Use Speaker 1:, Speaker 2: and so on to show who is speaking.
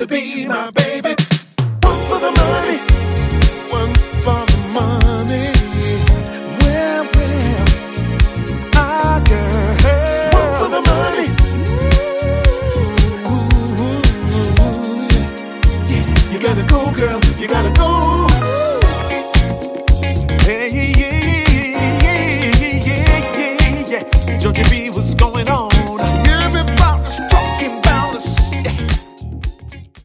Speaker 1: to be my baby. One for the money, one for the money. Well, I can. One for the money. Ooh, yeah. You gotta go, girl. You gotta go.